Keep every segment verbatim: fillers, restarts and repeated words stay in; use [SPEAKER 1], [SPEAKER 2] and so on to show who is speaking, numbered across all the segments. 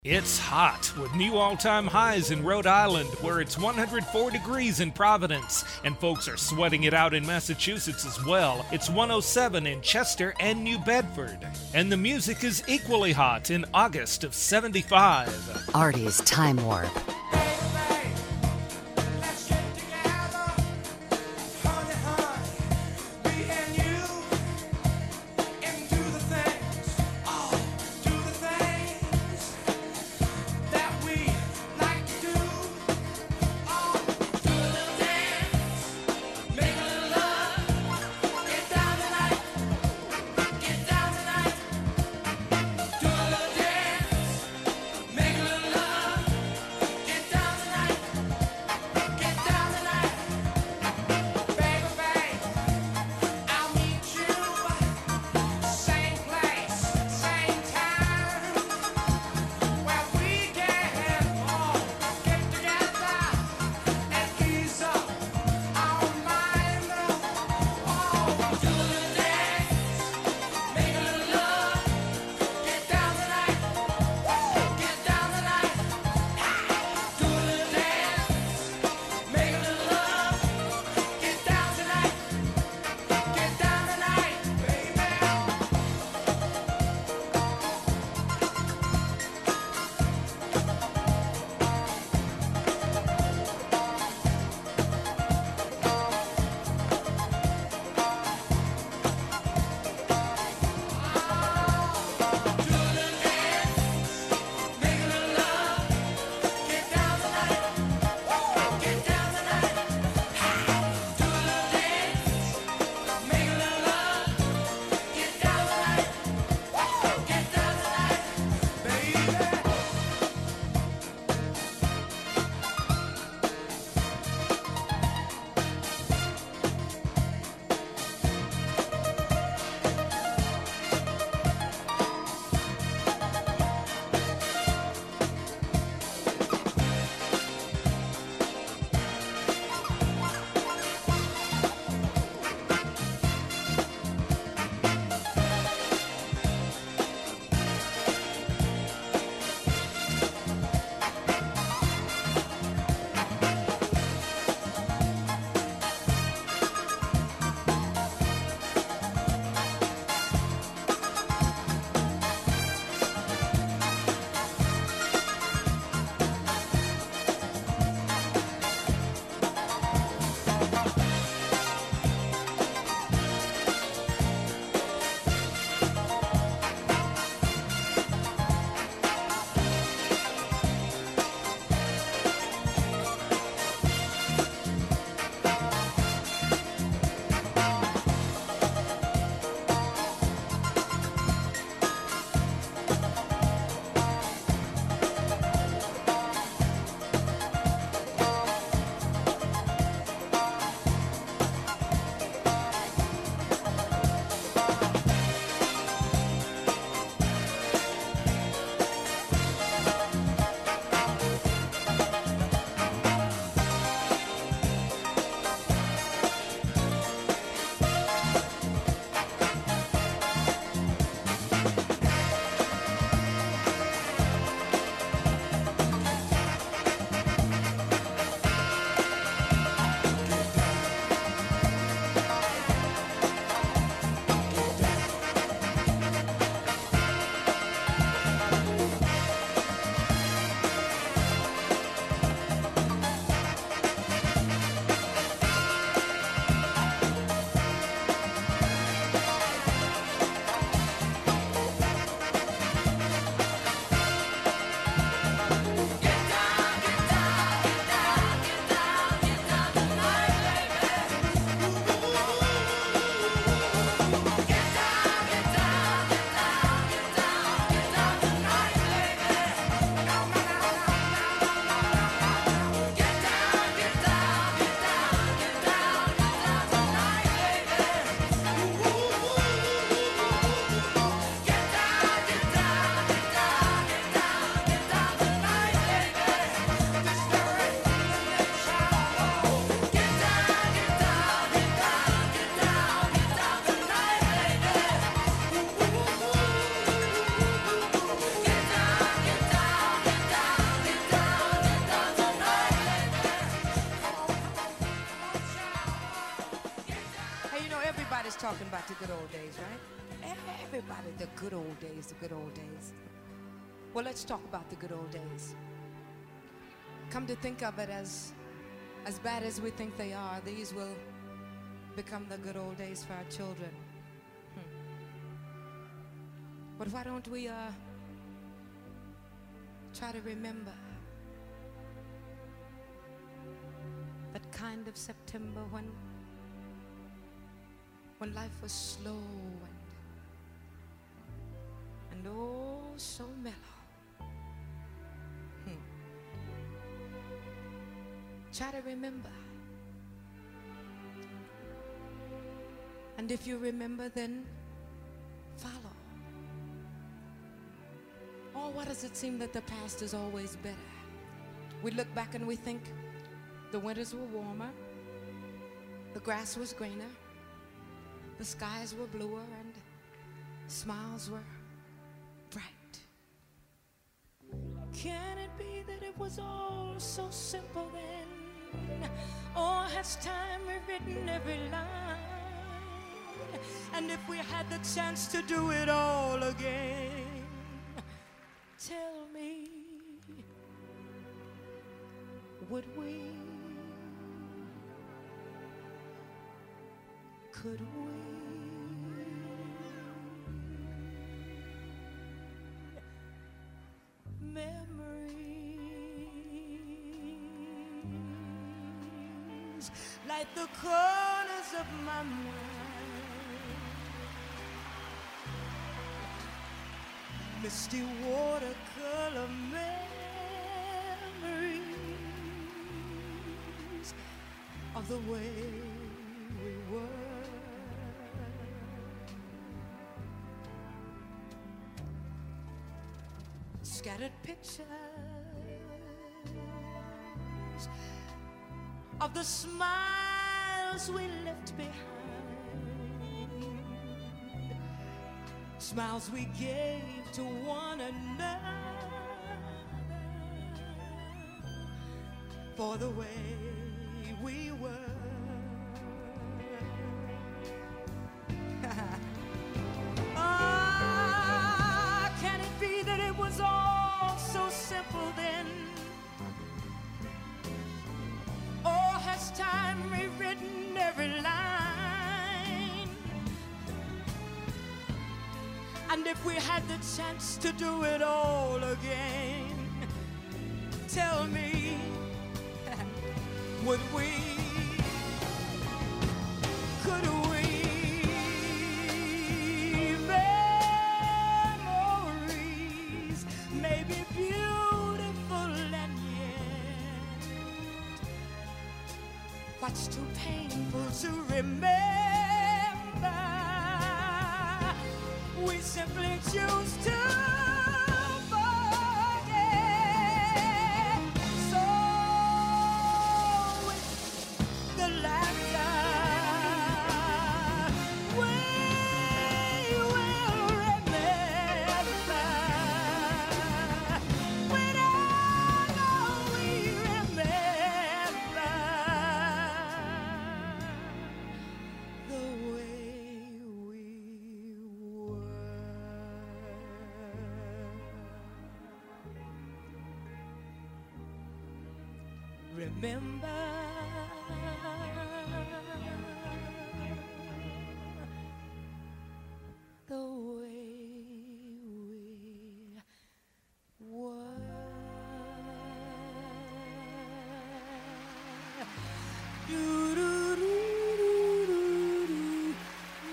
[SPEAKER 1] It's hot with new all-time highs in Rhode Island, where it's one hundred four degrees in Providence, and folks are sweating it out in Massachusetts as well. It's one oh seven in Chester and New Bedford. And the music is equally hot in August of seventy-five.
[SPEAKER 2] Artie's Time Warp. talking about the good old days, right? Everybody, the good old days, the good old days. Well, let's talk about the good old days. Come to think of it, as as bad as we think they are, these will become the good old days for our children. Hmm. But why don't we uh, try to remember that kind of September when when life was slow and and oh so mellow. Hmm. Try to remember. And if you remember, then follow. Oh, why does it seem that the past is always better? We look back and we think the winters were warmer, the grass was greener, the skies were bluer, and smiles were bright. Can it be that it was all so simple then? Or has time rewritten every line? And if we had the chance to do it all again, tell me, would we? Could we? Memories like the corners of my mind, misty watercolor memories of the way we were. Scattered pictures of the smiles we left behind, smiles we gave to one another for the way we were. Ah, can it be that it was all so simple then? Or has time rewritten every line? And if we had the chance to do it all again, tell me, would we? Could we? Memories may be beautiful and yet what's too painful to remember, we simply choose to forget. So with the laughter we will remember. When I know we remember the way we were. Remember the way we were. Do-do-do-do-do-do.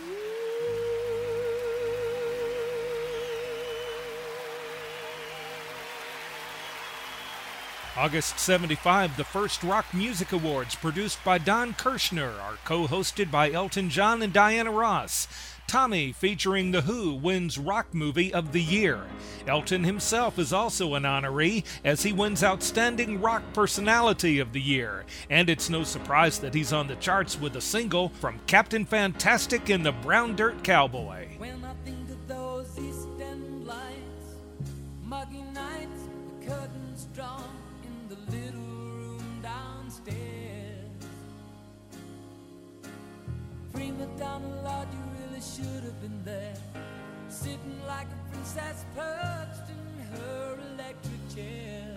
[SPEAKER 1] August seventy-five, the first Rock Music Awards, produced by Don Kirshner, are co-hosted by Elton John and Diana Ross. Tommy, featuring The Who, wins Rock Movie of the Year. Elton himself is also an honoree, as he wins Outstanding Rock Personality of the Year. And it's no surprise that he's on the charts with a single from Captain Fantastic and the Brown Dirt Cowboy.
[SPEAKER 3] When I think of those East End lights, muggy nights, the curtains drawn in the little room downstairs, prima donna, Lord, you really really should have been there, sitting like a princess perched in her electric chair.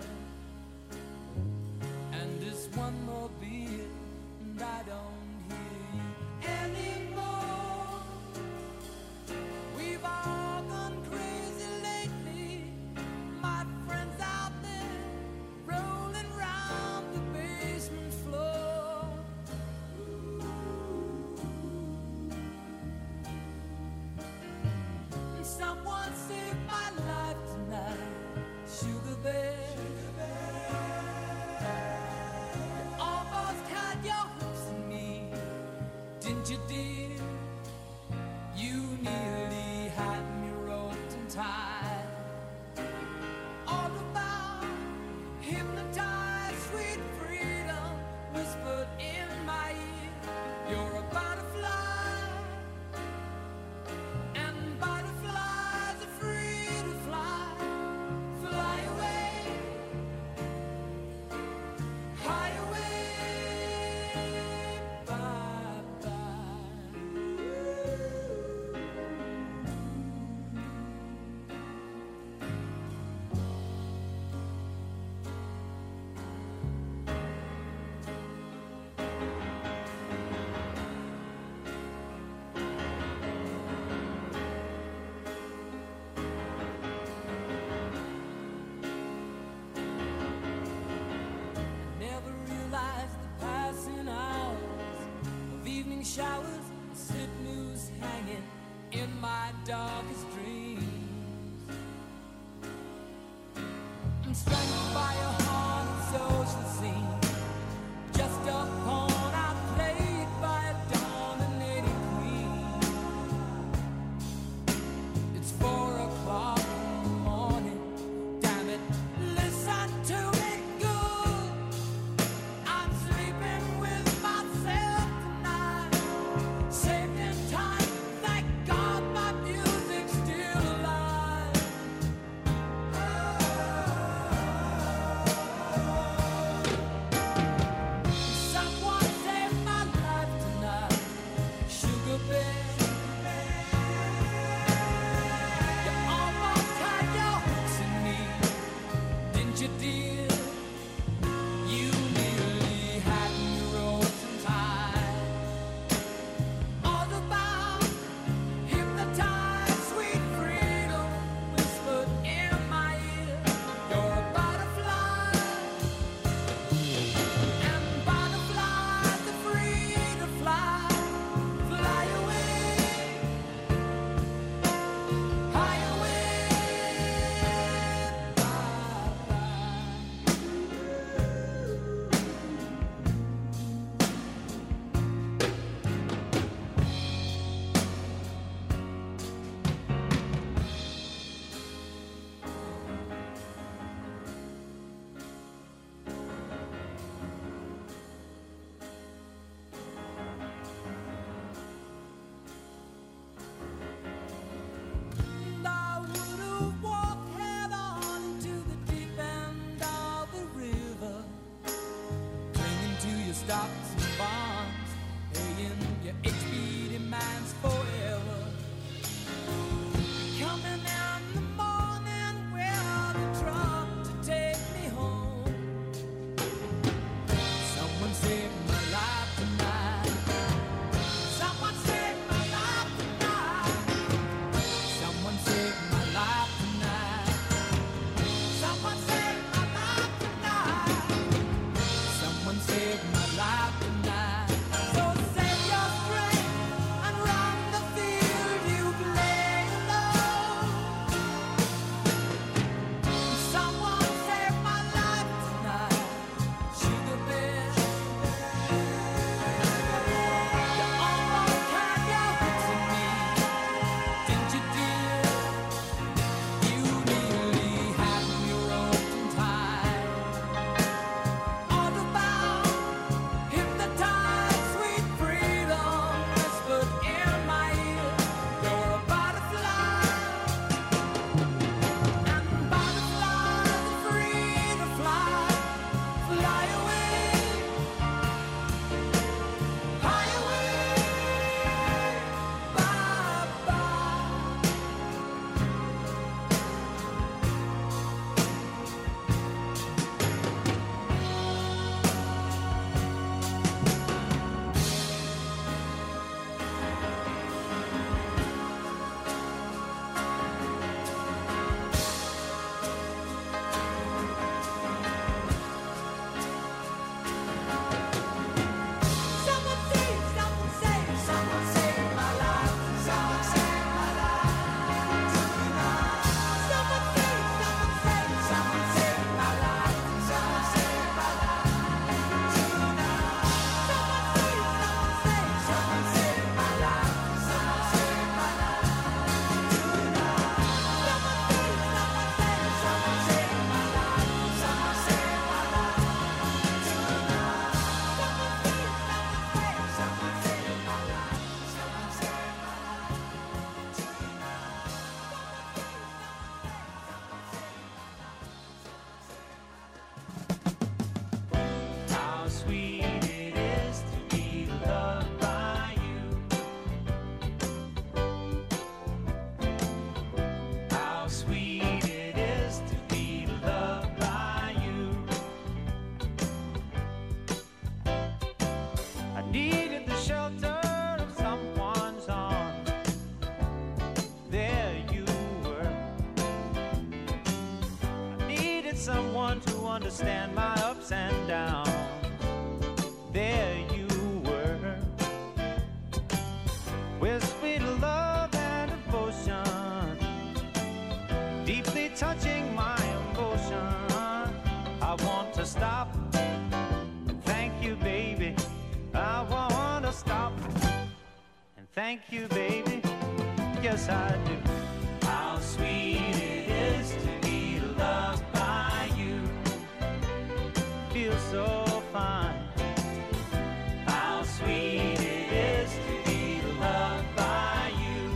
[SPEAKER 3] And this one more beer, and I don't hear you anymore. We've all gone crazy lately, my friends out there rolling round the basement floor. And someone saved my life tonight, Sugar Bear. You almost had your hooks in me, didn't you, dear? You nearly had me roped and tied. All about hypnotized, sweet freedom whispered in my ear. You're a butterfly, and butterflies are free to fly. Fly away, high away, bye-bye. Never realized the passing hours of evening showers, slip news hanging in my darkest dreams. I'm strangled by a haunted social scene, just a pawn outplayed by a dominating queen. It's four o'clock in the morning, damn it, listen to me good. I'm sleeping with myself tonight, saved in time, thank God my music's still alive. Someone saved my life tonight, Sugar Bear. You almost had your hooks in me, didn't you, dear? You nearly had me roped and tied. All about hypnotized, sweet freedom whispered in my ear. You're a butterfly, and butterflies are free to fly. Fly away, high away, bye-bye.
[SPEAKER 4] one to understand my ups and downs. There you were, with sweet love and devotion, deeply touching my emotion. I want to stop and thank you, baby. I want to stop and thank you, baby. Yes, I do. How sweet it is to be loved by you. Feels so fine. How sweet it is to be loved by you.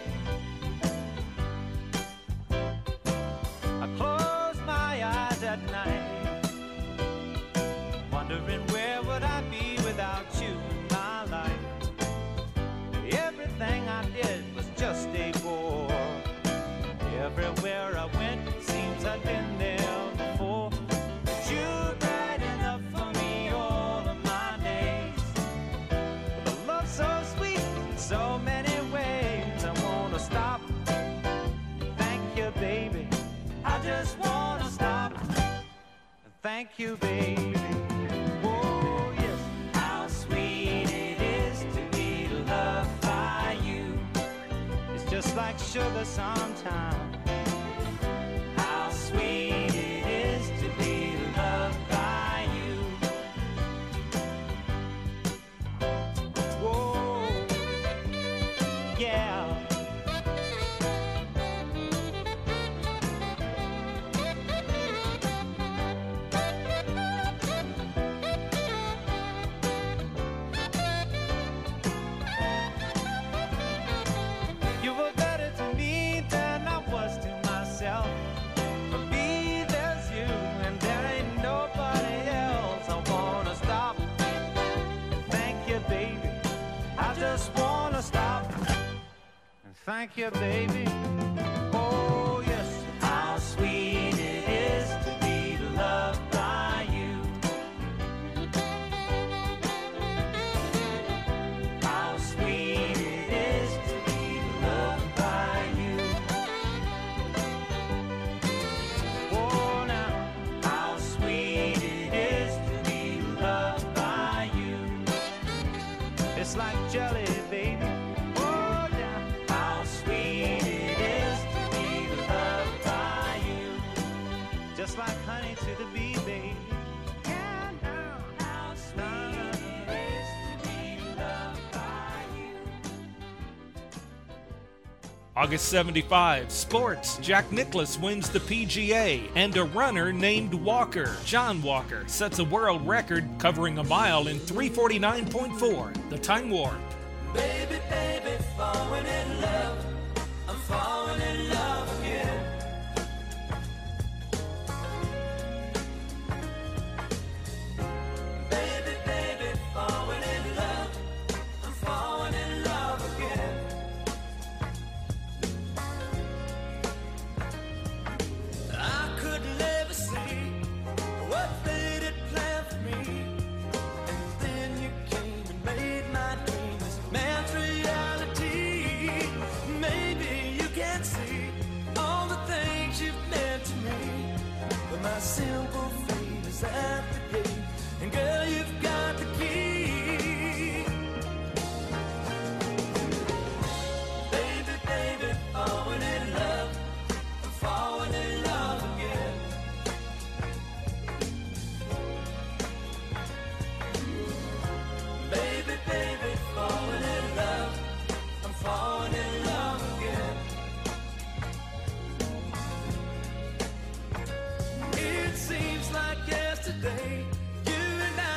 [SPEAKER 4] I close my eyes at night, wondering where would I be without you in my life. Everything I did was just a bore. Everywhere I went, it seems I've been there before. But you're bright enough for me all of my days. With a love so sweet in so many ways. I wanna stop and thank you, baby. I just wanna stop and thank you, baby. Oh, yes. How sweet it is to be loved by you. It's just like sugar sometimes. How sweet it is to be loved by you. Whoa, yeah. You were better to me than I was to myself. For me, there's you, and there ain't nobody else. I wanna stop and thank you, baby. I just wanna stop and thank you, baby. Oh, yes. How sweet it is to be loved by you. How sweet it is to be loved by you. Oh, now, how sweet it is to be loved by you. It's like jelly, baby. Oh, yeah. How sweet it is to be loved by you. Just like honey to the bee, baby. Yeah, now, how sweet it is to be loved by you.
[SPEAKER 1] August seventy-five, sports. Jack Nicklaus wins the P G A, and a runner named Walker, John Walker, sets a world record covering a mile in three forty-nine point four. The Time Warp.
[SPEAKER 3] Baby, baby, falling in love. I'm falling in love again. Baby, baby, falling in love. I'm falling in love again. I could never see what fate had planned for me. And then you came and made my dream this man's reality. Maybe you can't see all the things you've meant to me, but my simple fate is at the gate. And girl, you've got the key. Baby, baby, falling in love. I'm falling in love again. Baby, baby, falling in love. I'm falling in love again. It seems like yesterday you and I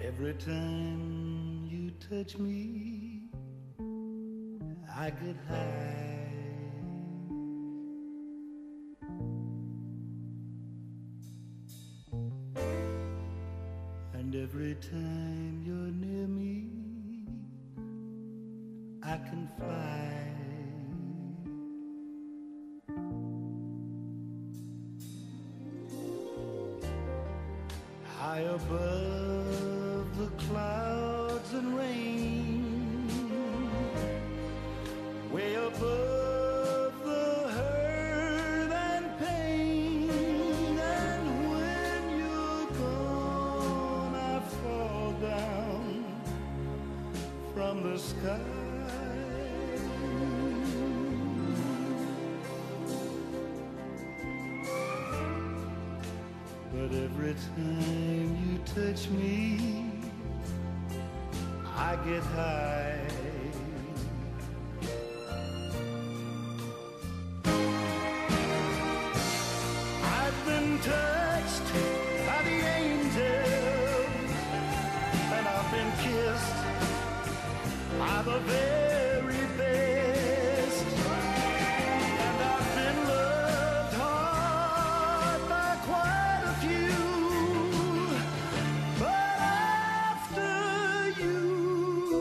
[SPEAKER 5] Every time you touch me, I get high. And every time you're near me, I can fly. High above the clouds and rain, way above the hurt and pain. And when you're gone, I fall down from the sky. But every time you touch me, I get high. I've been touched by the angels, and I've been kissed by the very best, and I've been loved hard by quite a few, but after you,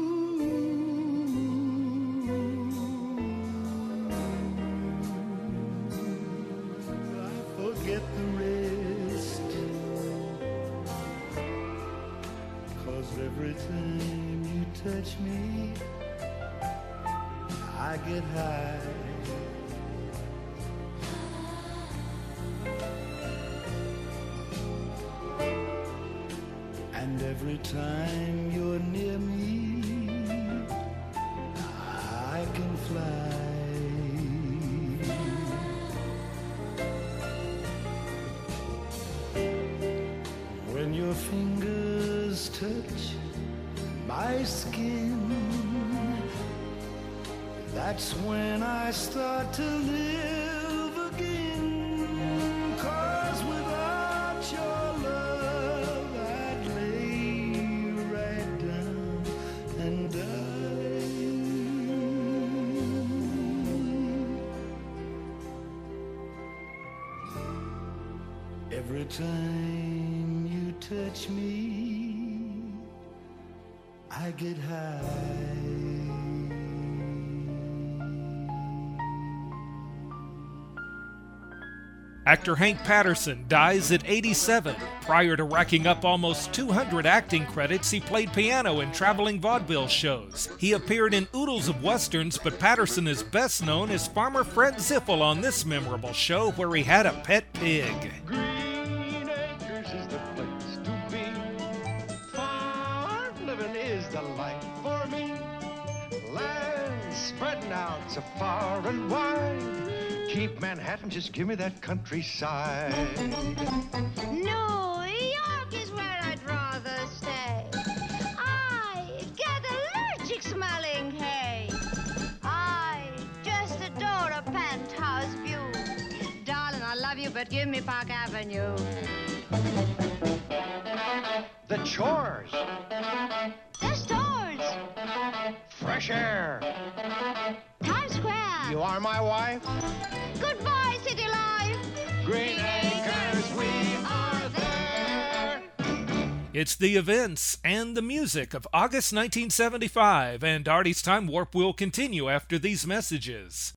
[SPEAKER 5] I forget the rest, 'cause every time you touch me, I get high. And every time you're near me, I can fly. When your fingers touch my skin, that's when I start to live again. 'Cause without your love, I'd lay right down and die. Every time you touch me, I get high.
[SPEAKER 1] Actor Hank Patterson dies at eighty-seven. Prior to racking up almost two hundred acting credits, he played piano in traveling vaudeville shows. He appeared in oodles of westerns, but Patterson is best known as Farmer Fred Ziffel on this memorable show where he had a pet pig.
[SPEAKER 6] Green Acres is the place to be. Farm living is the life for me. Land spreading out so far and wide. Keep Manhattan, just give me that countryside.
[SPEAKER 7] New York is where I'd rather stay. I get allergic smelling hay. I just adore a penthouse view. Darling, I love you, but give me Park Avenue.
[SPEAKER 6] The chores,
[SPEAKER 7] The stores,
[SPEAKER 6] fresh air.
[SPEAKER 7] Times Square.
[SPEAKER 6] You are my wife.
[SPEAKER 7] Goodbye, city life.
[SPEAKER 6] Green Acres, we are there.
[SPEAKER 1] It's the events and the music of August nineteen seventy-five, and Artie's Time Warp will continue after these messages.